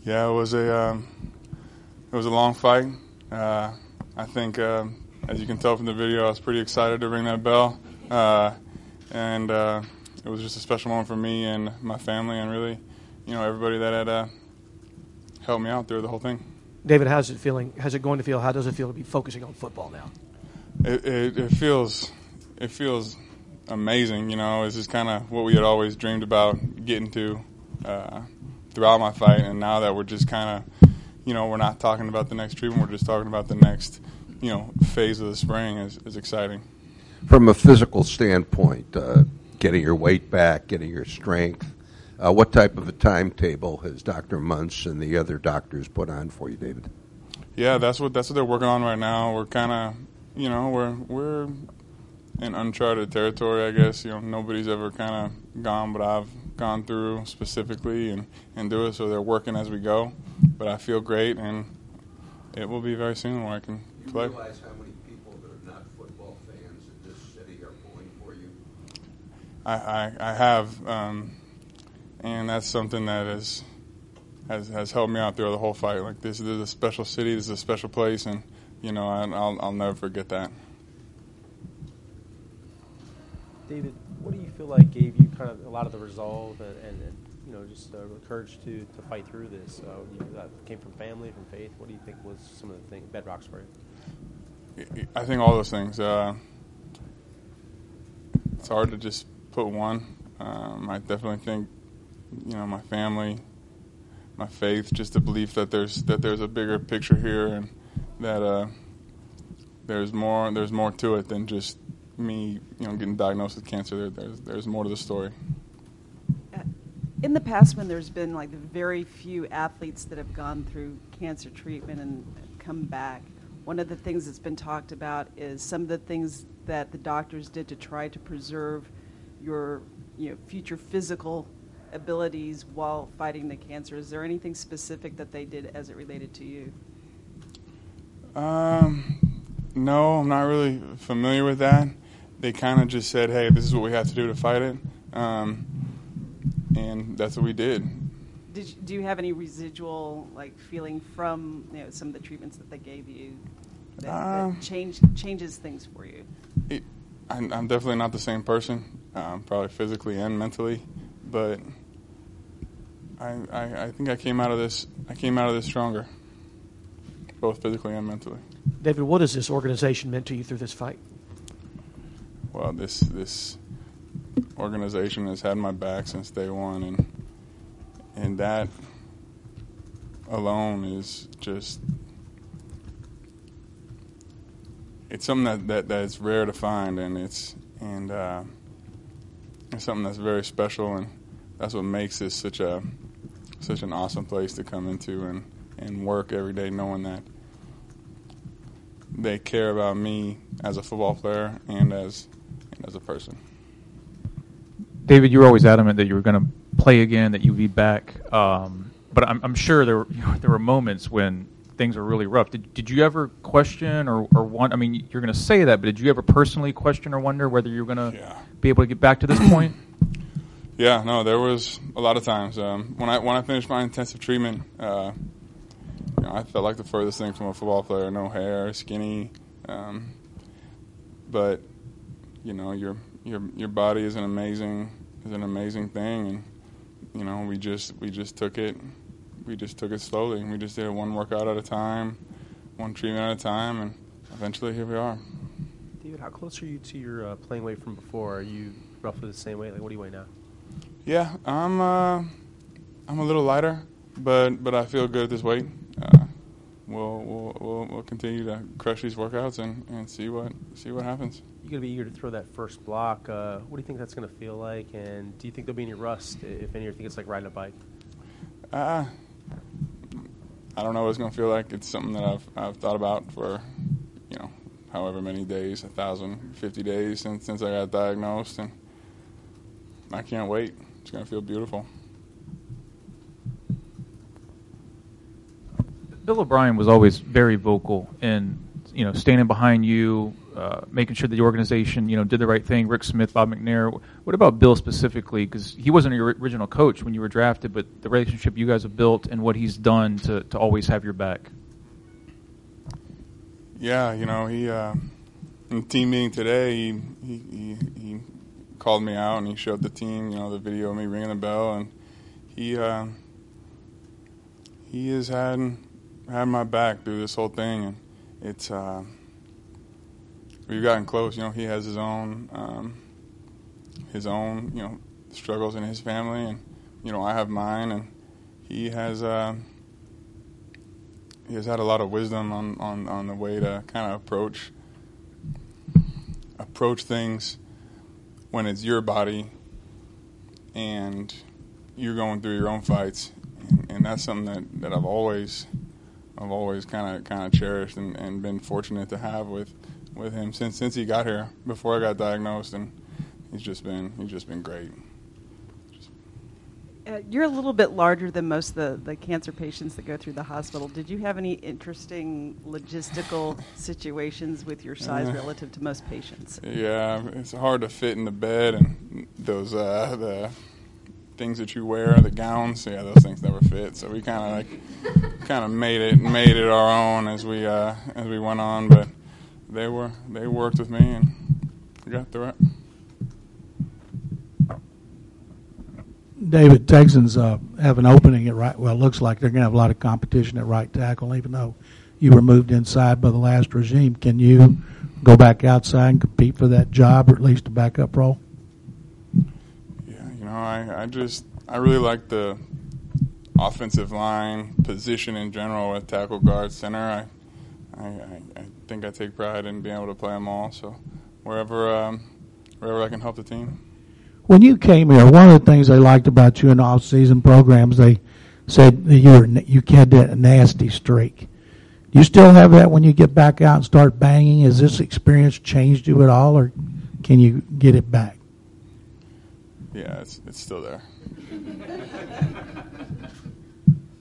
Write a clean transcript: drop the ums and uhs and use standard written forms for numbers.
Yeah, it was a long fight. I think, as you can tell from the video, I was pretty excited to ring that bell, and it was just a special moment for me and my family, and really, everybody that had helped me out through the whole thing. David, how's it feeling? How's it going to feel? How does it feel to be focusing on football now? It feels amazing. It's just kind of what we had always dreamed about getting to throughout my fight, and now that we're just kind of, we're not talking about the next treatment, we're just talking about the next, phase of the spring is exciting. From a physical standpoint, getting your weight back, getting your strength, what type of a timetable has Dr. Muntz and the other doctors put on for you, David? Yeah, that's what they're working on right now. We're kind of, we're in uncharted territory, I guess. Nobody's ever kind of gone what I've gone through specifically and do it, so they're working as we go. But I feel great, and it will be very soon where I can play. You realize how many people that are not football fans in this city are pulling for you? I have, and that's something that has helped me out through the whole fight. Like, this is a special city, this is a special place, and I'll never forget that. David, what do you feel like gave you kind of a lot of the resolve and just the courage to fight through this? That came from family, from faith. What do you think was some of the bedrocks for you? I think all those things. It's hard to just put one. I definitely think, my family, my faith, just the belief that there's a bigger picture here, and that there's more to it than just me, getting diagnosed with cancer. There's more to the story. In the past, when there's been like very few athletes that have gone through cancer treatment and come back, one of the things that's been talked about is some of the things that the doctors did to try to preserve your future physical abilities while fighting the cancer. Is there anything specific that they did as it related to you? No, I'm not really familiar with that. They kind of just said, hey, this is what we have to do to fight it. And that's what we did. Do you have any residual feeling from some of the treatments that they gave you that changes things for you? I'm definitely not the same person, probably physically and mentally, but I think I came out of this stronger, both physically and mentally. David, what has this organization meant to you through this fight? Well, this organization has had my back since day one, and that alone is just, it's something that's rare to find, and it's something that's very special, and that's what makes this such an awesome place to come into and work every day, knowing that they care about me as a football player and as a person. David, you were always adamant that you were going to play again, that you'd be back. But I'm sure there were moments when things were really rough. Did you ever question or want? I mean, you're going to say that, but did you ever personally question or wonder whether you were going to be able to get back to this point? Yeah, no, there was a lot of times when I finished my intensive treatment. I felt like the furthest thing from a football player. No hair, skinny, but your body is an amazing thing, and we just took it slowly. We just did it one workout at a time, one treatment at a time, and eventually here we are. David, how close are you to your playing weight from before? Are you roughly the same weight? What do you weigh now? Yeah, I'm a little lighter, but I feel good at this weight. We'll continue to crush these workouts and see what happens. You're going to be eager to throw that first block. What do you think that's going to feel like? And do you think there'll be any rust, if any, or think it's like riding a bike? I don't know what it's going to feel like. It's something that I've thought about for, however many days, 1,050 days since I got diagnosed, and I can't wait. It's going to feel beautiful. Bill O'Brien was always very vocal in standing behind you, making sure the organization, did the right thing. Rick Smith, Bob McNair. What about Bill specifically? Because he wasn't your original coach when you were drafted, but the relationship you guys have built and what he's done to always have your back. Yeah, he in the team meeting today, he called me out and he showed the team, the video of me ringing the bell, and he has had my back through this whole thing, and it's we've gotten close. He has his own struggles in his family, and I have mine, and he has had a lot of wisdom on the way to kind of approach things when it's your body and you're going through your own fights, and that's something that I've always kind of cherished and been fortunate to have with him since he got here, before I got diagnosed, and he's just been great. You're a little bit larger than most of the cancer patients that go through the hospital. Did you have any interesting logistical situations with your size relative to most patients? Yeah, it's hard to fit in the bed, and those the things that you wear, the gowns, those things never fit. So we kind of made it our own as we went on, but they worked with me and we got through it. David, Texans have an opening at right. Well, it looks like they're going to have a lot of competition at right tackle, even though you were moved inside by the last regime. Can you go back outside and compete for that job, or at least a backup role? Yeah, I really like the offensive line position in general with tackle, guard, center. I think I take pride in being able to play them all. So wherever I can help the team. When you came here, one of the things they liked about you in off-season programs, they said that you had that nasty streak. Do you still have that when you get back out and start banging? Has this experience changed you at all, or can you get it back? Yeah, it's still there.